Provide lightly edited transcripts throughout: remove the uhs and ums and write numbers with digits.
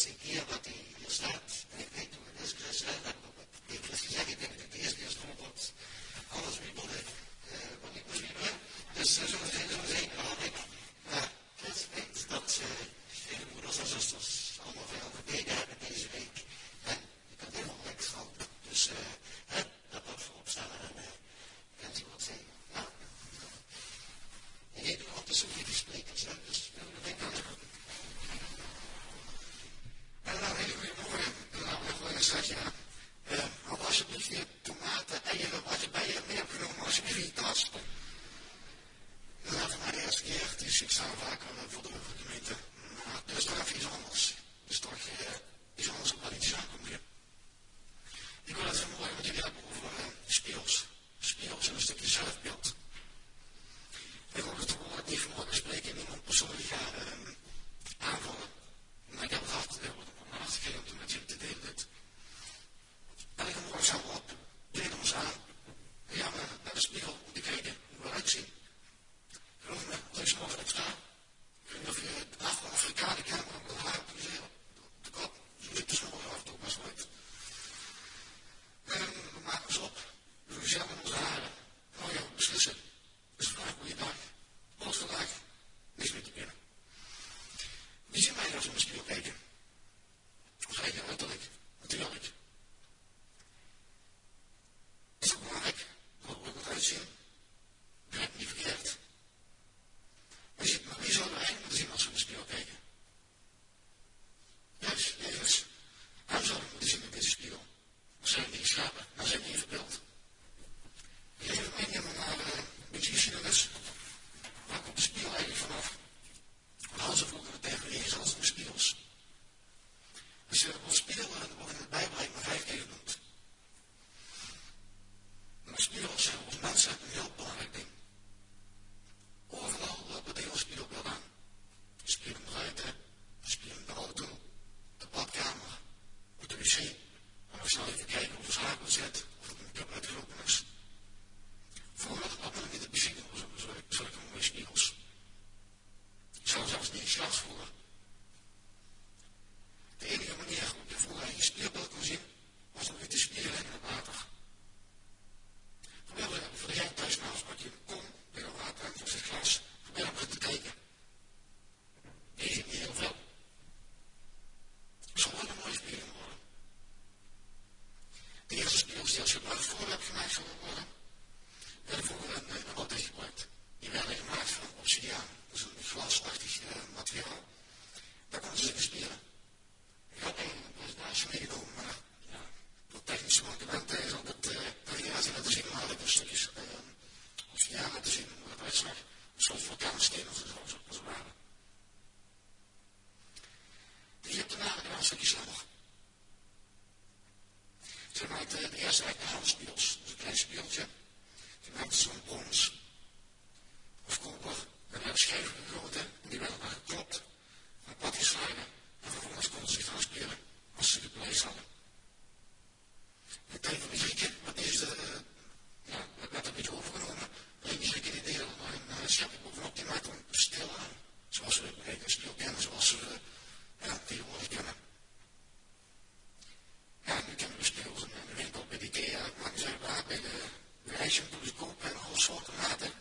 eerste keer dat hij hier staat. En ik weet toen het is gezegd, dat ik heb gezegd, ik denk dat ik de eerste keer stond dat alles wiebelde. Wat ik moest wiebelen. Dus zo zeker had ik weet dat vele moeders en zusters allemaal veel gebeden hebben deze week. En ik had helemaal gelijk geschouwd. Dus dat mag voorop stellen en kent u wat zeggen. Nou, ik weet nog op de Soefie sprekers, dus dat denk ik aan. En nou, hele goede morgen. Nou, nog wel een straks, ja. Hou alsjeblieft je tomaten, eieren, wat je bij je mee hebt genomen, alsjeblieft in je tas. Dat is maar de eerste keer, dus ik sta vaker voor de gemeente. Maar dat is toch even iets anders. Dus toch iets anders op wat iets aankomt. Ik wil het vanmorgen met jullie hebben over spiegels. Spiegels en een stukje zelfbeeld. Ik hoop het woord niet vanmorgen spreken en iemand persoonlijk gaan aanvallen. Maar ik heb het hart om mijn hart gegeven om het met jullie te delen dit. En ik morgen zo op, delen ons aan. Dan gaan we naar de spiegel om te kijken hoe we eruit zien. Geloof me, als ik zo morgen opsta, ik weet niet of je de Afrikaanse camera op het haar op de kop, zo ziet de snorren af en toe best wel uit. We maken ons op, we doen zelf met onze haren. Nou ja, we beslissen. Dus vandaag een goede dag. Alles vandaag, niks meer te binnen. Wie zien mij als we in de spiegel kijken? Of eigen uiterlijk, natuurlijk. Is ook belangrijk, hoe we eruit zien. Begrijp niet verkeerd. Maar wie zouden we eigenlijk moeten zien als we in de spiegel kijken? Juist, Jezus. Hem zouden we moeten zien in deze spiegel. We zijn niet geschapen, maar zijn niet verbeeld. Ik geef het meenemen naar een beetje geschiedenis. Waar komt de spiegel eigenlijk vanaf? We hadden ze vroeger de tegen als de spiegels. Als je een spiegel wordt in de Bijbel eigenlijk maar 5 keer genoemd. Maar spiegels zijn voor mensen een heel belangrijk ding. Overal lopen tegen een spiegelbeeld aan. De spiegel in de ruimte, de spiegel in de auto, de badkamer, op de wc. En we snel even kijken of de schakel zit, of het make-up uitgelopen is. Vroeger had men niet het bezien zulke mooie spiegels. Ik zou zelfs niet glas voeren. De enige manier waarop je vroeger je spiegelbeeld kon zien, was om je te spiegelen in het water. Probeer voor degene thuis nou als je een kom bij het water en voor het glas, probeer om te kijken. Je ziet niet heel veel. Het zal wel een mooie spiegel worden. De eerste spiegels die als gebruik voor heb gemaakt zullen worden, werden vroeger een altijd gebruikt. Die werden gemaakt van obsidiaan. Dat is een glasachtig materiaal. Daar konden ze in spiegelen. Ik had een presentatie meegenomen, maar ja, door technische mankementen is altijd navigatie laten zien, maar had ik een stukjes obsidiaan laten zien hoe het uitzag. Een soort vulkaansteen of zo, als het ware. De Egyptenaren waren een stukje slimmer. Ze maakten de eerste echte handspiegels, dus een klein spiegeltje. Die maakten zo'n brons of koper. En die werden schijven gegoten en die werden dan geklopt, apart geslagen. En vervolgens konden ze zich gaan spelen als ze gepleist hadden. In de tijd van de Grieken werd een beetje overgenomen. Alleen die Grieken die deden er een schepje bovenop, die maakten een stil aan. Zoals we een spiegel kennen, zoals we tegenwoordig kennen. Ja, nu kennen we spiegels in de winkel, bij de IKEA, maar zijn we daar bij de ijsje doen ze kopen en alle soorten maten.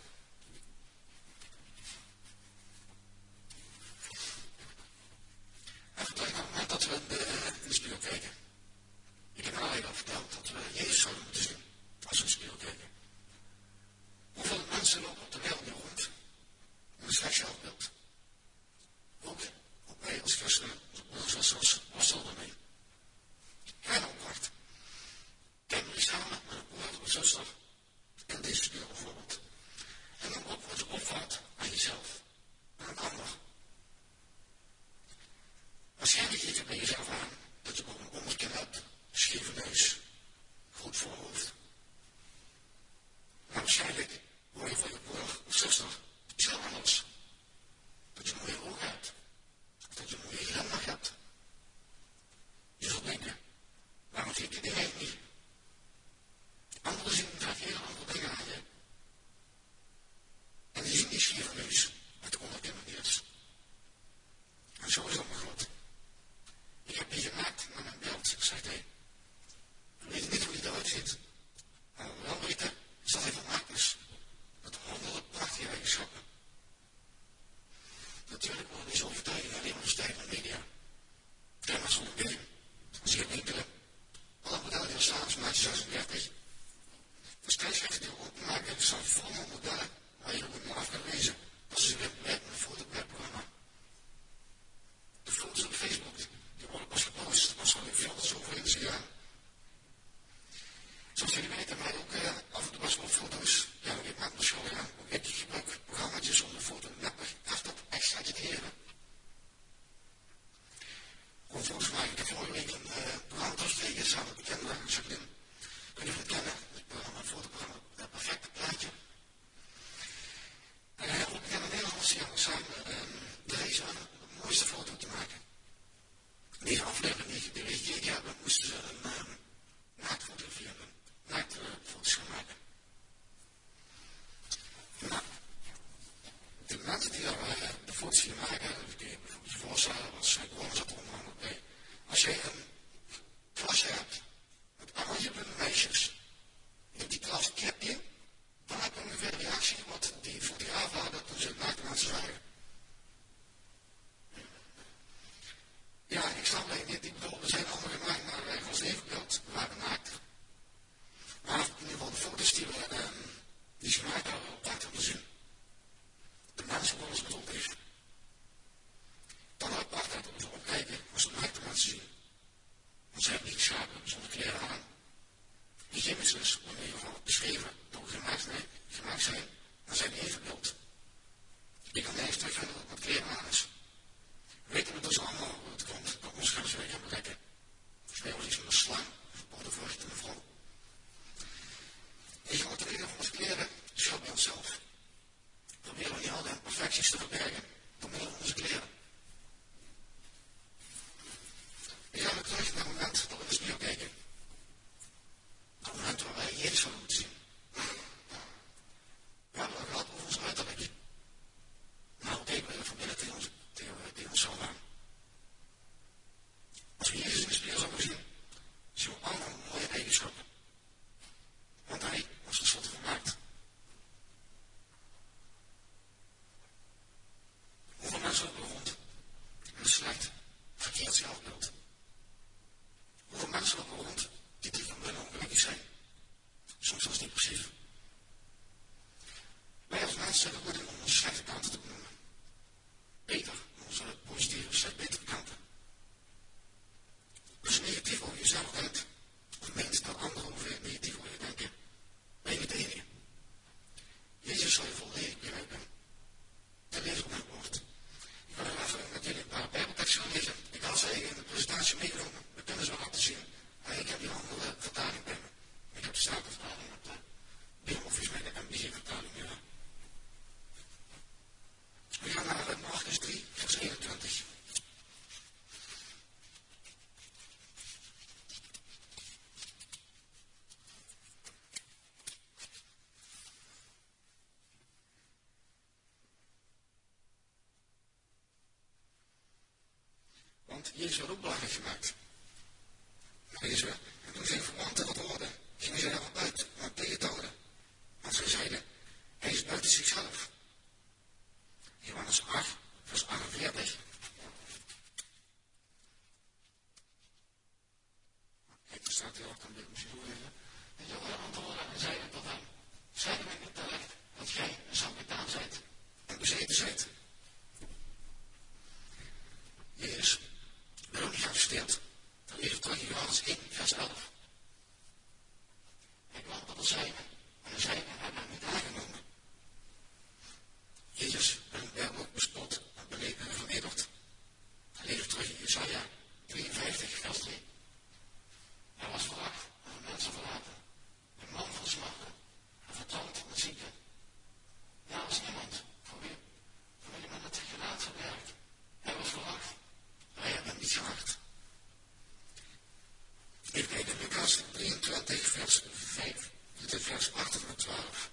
En vertel ik op het moment dat we in de spiegel kijken. Ik heb al even verteld dat we Jezus zouden moeten zien als we in de spiegel kijken. Hoeveel mensen lopen op de wereld nu rond met een slecht zelfbeeld? Ook wij als christenen, als worstel ermee. Geen opdracht. Kijk maar eens samen met een broer of een zuster in deze spiegel bijvoorbeeld. En dan ook wat je opvalt aan jezelf, aan een ander. Waarschijnlijk geef je bij jezelf aan dat je ook een onderkin hebt, scheve neus, groot voorhoofd. Maar waarschijnlijk hoor je van je broer of zuster iets heel anders. Dat je mooie ogen hebt, of dat je een mooie glimlach hebt. foto's maken. Ik heb vorige week een programma doorgekregen samen met bekende Jacqueline. Ik weet niet of je het kennen, het programma, het fotoprogramma, het perfecte plaatje. En heel veel bekende Nederlanders die hadden samen de race aan de mooiste foto te maken. In deze aflevering die we gekeken hebben, moesten ze een naaktfotograferen, naaktfoto's gaan maken. Nou, de mensen die daar de foto's gingen maken, kun je je voorstellen, was gewoon zat er onder andere bij. Als jij een klasje hebt met allemaal hippe meisjes, in die klas kip je, dan heb je ongeveer de reactie wat die fotograaf hadden toen ze naakte mensen zagen. Ja, ik snap het niet. Ik bedoel, we zijn allemaal gemaakt naar ons levenbeeld. We waren naakt. Maar in ieder geval de foto's die ze gemaakt hebben, op dat te zien. De mensen worden ons bedoeld heeft. Dan apart dat we erop kijken als we naakte mensen zien. Want ze hebben niet geschapen zonder kleren aan. Hygiënisch dus, wanneer je gewoon beschreven door gemaakt zijn, dan zijn die evenbeeld. Ik kan nergens terugvinden dat het met kleren aan is. We weten het dus allemaal hoe het komt. Dat ons gaan ze weer gaan bedekken. Speel was iets met een slang, verboden vrucht en een vrouw. En je wordt de reden van onze kleren schuld bij onszelf. Proberen we niet altijd perfecties te verbergen door middel van onze kleren. Ik ga weer terug naar het moment dat we in de spiegel kijken. Dat moment waar wij Jezus van moeten zien. We hebben het gehad over ons uiterlijk. Nou, kijken we van binnen tegen onszelf aan. Als we Jezus in de spiegel zouden zien, zien we allemaal mooie eigenschappen. Want hij was tenslotte gemaakt. Hoeveel mensen lopen rond met een slecht, verkeerd zelfbeeld? Hoeveel mensen lopen rond die van binnen ongelukkig zijn? Soms zelfs depressief. Wij als mensen zijn goed om onze slechte kanten te benoemen. Beter, onze positieve, slecht betere kanten. Als je negatief over jezelf denkt, of meent dat anderen over je negatief over je denken, ben je niet de enige. Jezus zal je volledig begrijpen. Dat lees ik op mijn woord. Ik wil er even met jullie een paar bijbelteksten gaan lezen. Ik had ze in de presentatie meegenomen. We kunnen ze wel laten zien. Ik heb hier een andere vertaling bij me. Ik heb de Statenvertaling op de Bijbeloffice met de MBG-vertaling. We gaan naar Marcus 3, vers 21. Want Jezus werd ook belangrijk gemaakt. En toen zijn verwanten dat hoorden, gingen zij erop uit om het tegen te houden. Want zij zeiden, hij is buiten zichzelf. Johannes 8, vers 48. Kijk, er staat hier ook een beetje misschien even. En Johannes antwoordde en zeiden tot hem, zeiden wij niet terecht dat gij een Samaritaan zijt en bezeten zijt? Jezus werd ook niet gearresteerd. Dan even terug in Johannes 1, vers 11. Hij kwam tot de zijnen en de zijnen hebben hem niet aangenomen. Jezus werd een berg ook bespot en beleefd en vernederd. Hij leeft terug in Jesaja 53, vers 3. Hij was veracht en van mensen verlaten. Een man van smachten en vertrouwd met zieken. Ja, als niemand voor wie men het gelaat verbergt. Hij was veracht. Wij hebben hem niet geacht. Even kijken, Lucas 23, vers 5. Dit is vers 8 en 12.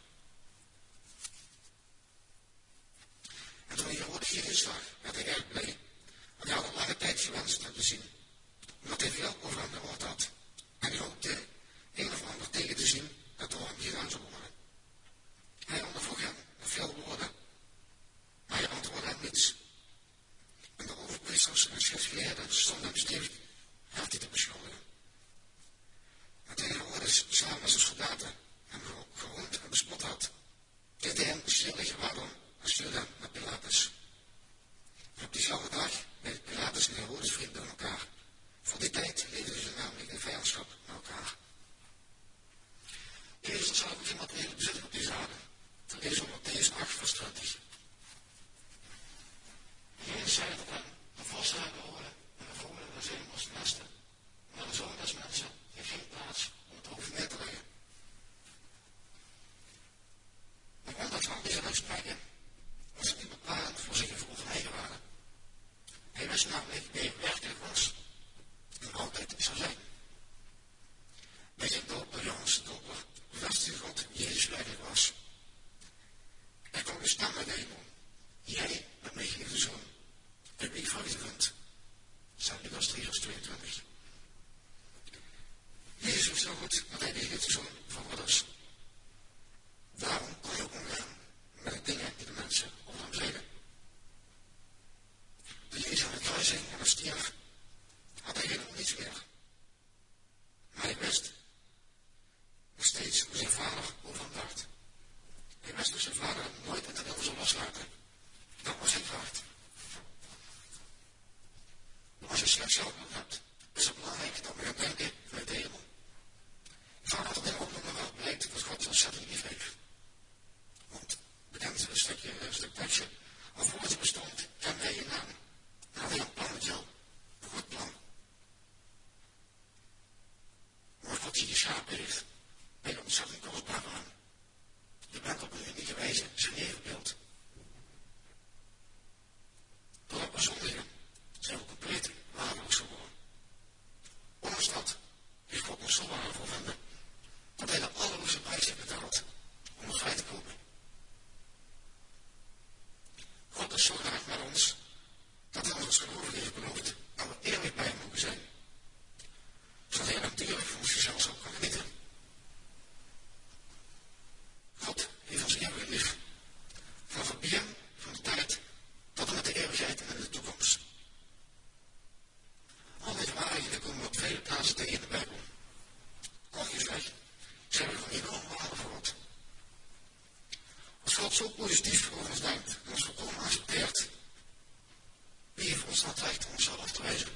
En toen hij Herodes Jezus zag, werd hij erg blij. Want hij had al lange tijd gewenst hem te zien. Omdat hij veel over hem gehoord had. En hij hoopte een of ander tegen te zien dat door hem gedaan zou worden. Hij ondervroeg hem met veel woorden, maar hij antwoordde hem niets. En de overpriesters en schriftgeleerden stonden hem stevig heftig te beschuldigen. En toen Herodes samen met zijn soldaten hem gehoond en bespot had, deed hij hem beschuldigen waarom en stuurde hem naar Pilatus. En op diezelfde dag werden Pilatus en Herodes vrienden aan elkaar. Voor die tijd leefden ze namelijk in vijandschap met elkaar. Jezus zou ook iemand willen bezitten op die zaden. Dat lezen we op Mattheüs 8, vers 20. Jezus zei tot hem, de vossen hebben oren en de vogelen hebben zenuwen meer werkelijk was en altijd zou zijn. Bij zijn doop bij Johannes de Doper bevestigde God Jezus werkelijk was. Er kwam een stem uit de hemel. Jij bent mijn geliefde zoon, en wie ik vreugde vind. Staat Lucas 3 vers 22. Jezus wist zo goed dat hij de geliefde zoon van God is. Daarom kon hij ook omgaan met de dingen die de mensen over hem zeiden. Toen Jezus aan de kruis hing en stierf, had hij helemaal niets meer. Maar hij wist nog steeds hoe zijn vader over hem dacht. Hij wist dat zijn vader hem nooit met de wil zou loslaten. Dat was zijn kracht. Maar als je slechts zelfbeeld hebt, is het belangrijk dat we gaan denken vanuit de hemel. Ik ga altijd in opnoemen waar blijkt dat God ontzettend lief heeft. Want bekend een stuk tekstje, als voor het bestond, kennen wij je naam. Dan had hij een plan met jou. Een goed plan. Maar God die je schaap heeft, ben je ontzettend kostbaar aan. Je bent op een unieke wijze zijn evenbeeld. Doordat we zondigen, zijn we compleet waardeloos geworden. Ondanks dat heeft God ons zo waardevol vinden, dat hij de allerhoogste prijs heeft betaald om ons vrij te kopen. God is zo graag met ons, dat hij ons als gelovigen heeft beloofd dat we eerlijk bij hem mogen zijn. Zodat hij natuurlijk van ons gezelschap kan genieten. God heeft ons eeuwig lief. Vanaf het begin van de tijd tot en met de eeuwigheid en in de toekomst. Al deze waarheden komen we op vele plaatsen tegen in de Bijbel. Kortweg zijn we van enorme waarde voor God. Als God zo positief over ons denkt en ons volkomen accepteert, wie heeft ons dan het recht om onszelf af te wijzen?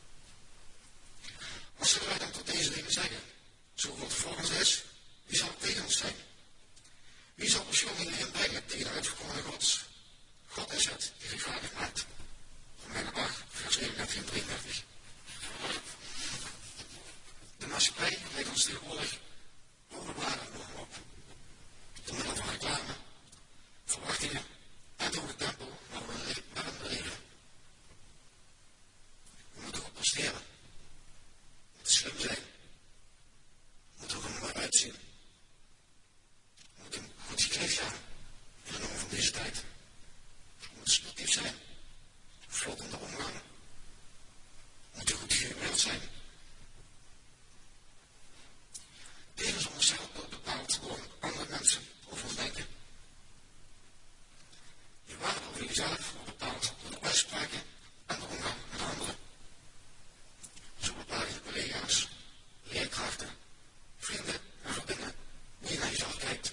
Wat zullen wij dan tot deze dingen zeggen? Zo God voor ons is, wie zal tegen ons zijn? Wie zal beschuldigingen inbrengen tegen de uitverkorene Gods? God is het die rechtvaardig maakt. Romeinen 8, vers 31 en 33. De maatschappij legt ons tegenwoordig overbeladen normen op. Door middel van reclame, verwachtingen en door het tempo waarin we leven. We moeten goed presteren. We moeten slim zijn. We moeten er mooi uitzien. We moeten goed gekleed gaan in de normen van deze tijd. We moeten sportief zijn. Vlot in de omgang. We moeten goed gehumeurd zijn. Dit is ons zelfbeeld bepaald door andere mensen over ons denken. Je waarde over jezelf wordt bepaald door de uitspraken en de omgang met anderen. Zo bepaal je de collega's, leerkrachten, vrienden en vriendinnen hoe je naar jezelf kijkt.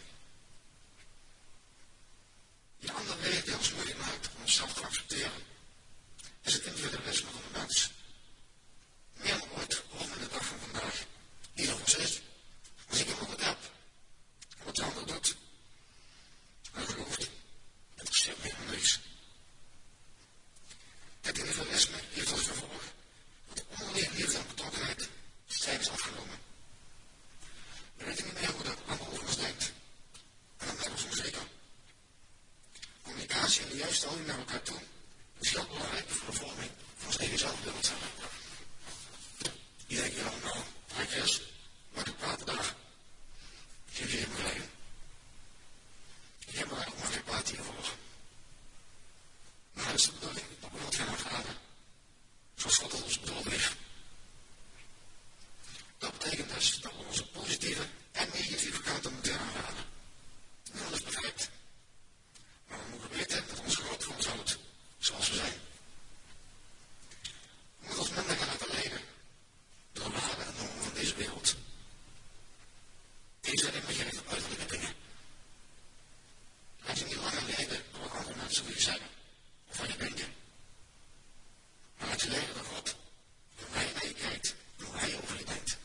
Die andere reden die ons moeilijk maakt om onszelf te accepteren, is het individualisme van de mens. Meer dan ooit horen we in de dag van vandaag niet over ons is. Als ik iemand het heb, en wat de ander doet, en gelooft, interesseert me helemaal niks. Het individualisme heeft als gevolg dat de onderlinge liefde en betrokkenheid strijd is afgenomen. We weten niet meer hoe de ander over ons denkt. En dat maakt ons onzeker. Communicatie en de juiste houding naar elkaar toe is heel belangrijk voor de vorming van ons eigen zelfbeeld. Je denkt, ja, nou, hij is, maar ik praat daar. Geef je helemaal gelijk. Ik heb er ook maar geen plaat hiervoor. Maar dat is de bedoeling dat we dat gaan ervaren. Zoals God het ons bedoeld heeft. Dat betekent dus dat we onze positieve en negatieve kanten moeten aanvaarden. En dat is perfect. Maar we moeten weten dat onze God van ons houdt, zoals we zijn. We moeten ons minder gaan laten leiden door de waarden en normen van deze wereld. Deze zijn immer gericht op uiterlijke dingen. Laat je niet langer leiden door wat andere mensen wil je zeggen of wat je denken. Maar laat je leiden door God, door hij naar je kijkt, door hij over je denkt.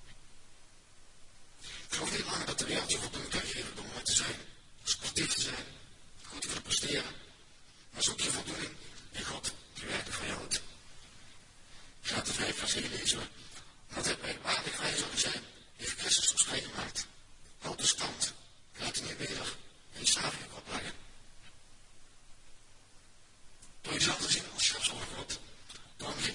Ik geloof niet langer dat de wereld je voldoende kan geven door mooi te zijn, sportief te zijn, goed te presteren. Maar zoek je voldoening in God, die werkelijk van jou houdt. Gaat de 5 vers 1 lezen we. Omdat hij bij waardig wij zouden zijn, heeft Christus ons vrijgemaakt. Houd de stand, laat niet weder in je staving opleggen. Door jezelf te zien als schepsel van God, door hem geen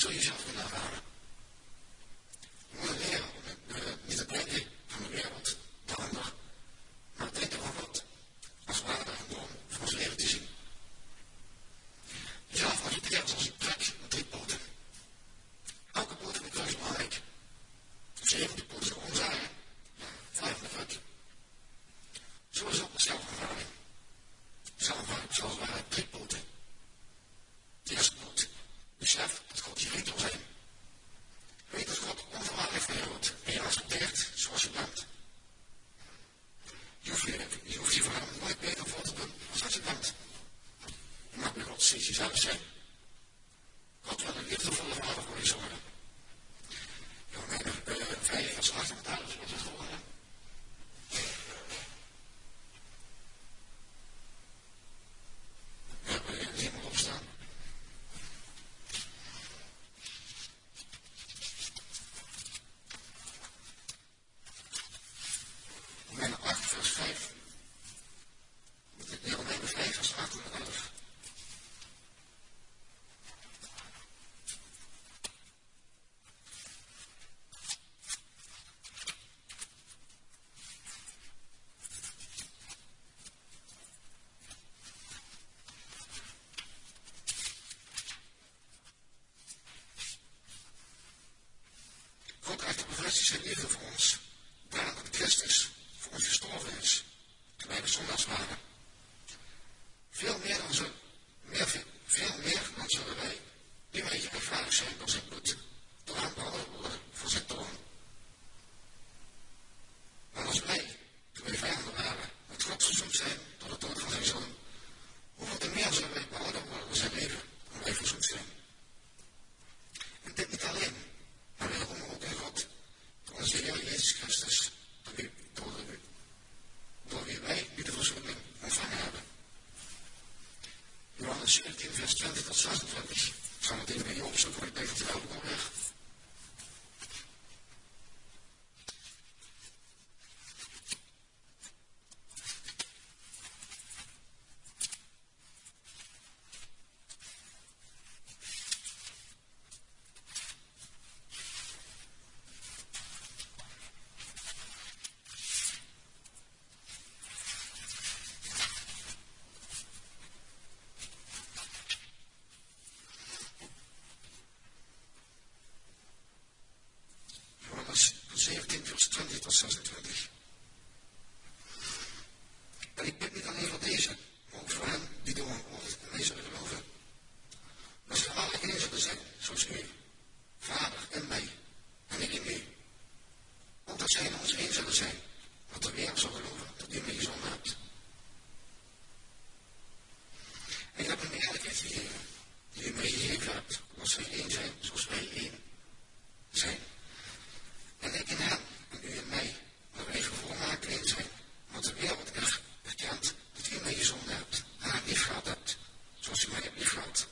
zul je jezelf kunnen ervaren. Je moet leren om niet het denken van de wereld, de ander, maar het denken van God als waarde en norm voor ons leven te zien. Jezelf accepteren als een plek met 3 poten. Elke poot van de kruis is belangrijk. 7 poten voor ons eigen, 5 van de fuck. Zo is het ook met zelfervaring. Zelfervaring zoals het ware 3 poten. De eerste poot. Besef dat God je vriend wil zijn. Weet dat God onvoorwaardelijk van je houdt en je accepteert zoals je bent. Je hoeft je voor hem nooit beter voor te doen als je bent. Je mag bij God steeds jezelf zijn. God wil een liefdevolle vader voor je zorgen. Romeinen 5 vers 8 en 11 is het volgende. Ja, we zien maar opstaan. Romeinen 8 vers 5. Romeinen 5 vers 8 en 11. God heeft bevestigd zijn liefde voor ons, daarom dat Christus voor ons gestorven is, toen wij de zondaars waren. Veel meer dan zullen wij nu een beetje rechtvaardig zijn door zijn bloed, door aan behandeld worden voor zijn toorn. Maar als wij, toen wij vijanden waren, met God verzoend zijn door de dood van zijn zoon, hoeveel te meer zullen wij behouden worden door zijn leven, om wij verzoend zijn. En dit niet alleen, maar wederom ook in God, door onze Heer Jezus Christus, door wie wij nu de verzoening ontvangen hebben. Johannes 17 vers 20 tot 26. Ik ga het even mee opzoeken, want ik denk dat het ook al weg. Johannes 17 vers 20 tot 26. En ik bid niet alleen voor deze, maar ook voor hen die door mijn woord in mij zullen geloven. Dat ze alle één zullen zijn, zoals u, Vader in mij en ik in u. Ook dat zij in ons één zullen zijn, wat de wereld zal geloven dat u mij gezonden hebt. En ik heb een eerlijkheid gegeven, die u mij gegeven hebt, omdat zij één zijn, zoals wij één zijn. En ik in hen, en u in mij, dat wij volmaakt één zijn, want de wereld erkent dat u mij gezonden hebt, en haar lief gehad hebt, zoals u mij hebt lief gehad.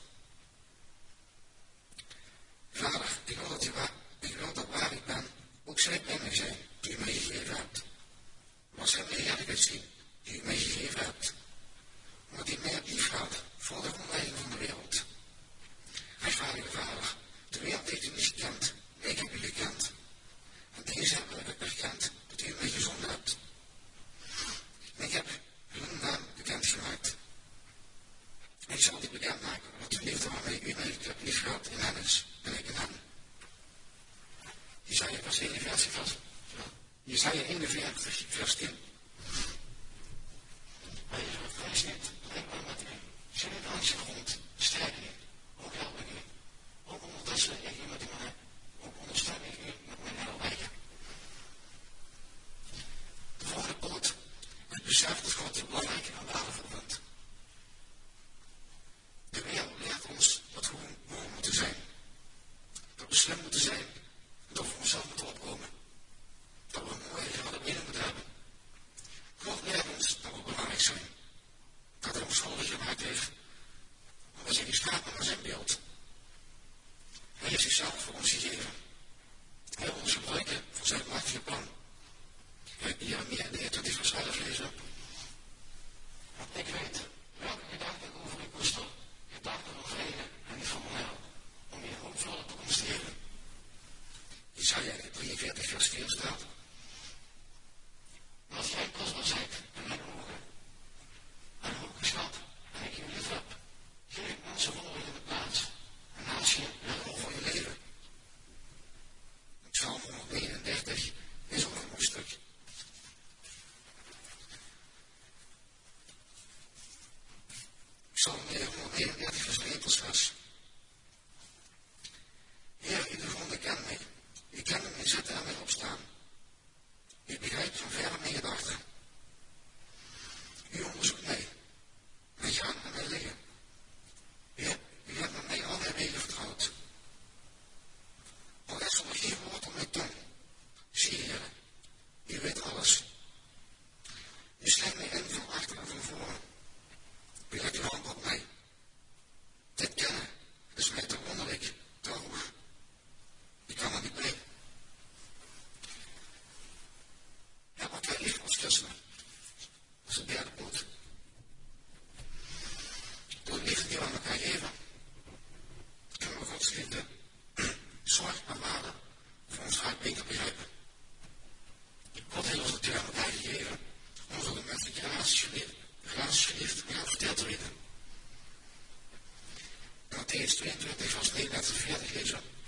Vader, ik wil dat waar ik ben, ook zij bij mij zijn, die u mij gegeven hebt. Want zij mij eerlijkheid zien, die u mij gegeven hebt. Omdat u mij hebt lief gehad, voor de grondlegging van de wereld. Rechtvaardige Vader, de wereld heeft u niet gekend, ik heb u gekend. En deze hebben we erkend dat u mij gezonden hebt. En ik heb hun naam bekendgemaakt. En ik zal die bekendmaken, wat de liefde waarmee u mij hebt lief gehad in hen is, en ik in hen. Jesaja 41 vers 10. Hij is niet blijkbaar met u. Zijn niet langs de grond, sterk u, ook help ik u. Ook ondertussen ik u met u heb, ook ondersteun ik u met mijn helwijken. De volgende poot. Het besef dat God je belangrijk en waardevol vindt. De wereld leert ons dat we gewoon moeten zijn. Dat we slim moeten zijn. En dat we onszelf moeten opkomen. Dat we een mooie geraden binnen moeten hebben. God leert ons dat we belangrijk zijn. Dat hij ons schuldig gemaakt heeft. Maar we zijn geschapen naar zijn beeld. Hij heeft zichzelf voor ons gegeven. Hij wil ons gebruiken voor zijn machtige plan. Jeremia 29 vers 11 lezen. Want ik weet welke gedachten over u koester. Gedachten van vrede en niet van onheil. Om je hoopvolle toekomst liefde, zorg en waarde voor ons hart beter begrijpen. God heeft ons natuurlijk aan elkaar gegeven om ons ook een menselijke relaties geliefd en verteld te weten. En Matthäus 22 vers 39 en 40 lezen we.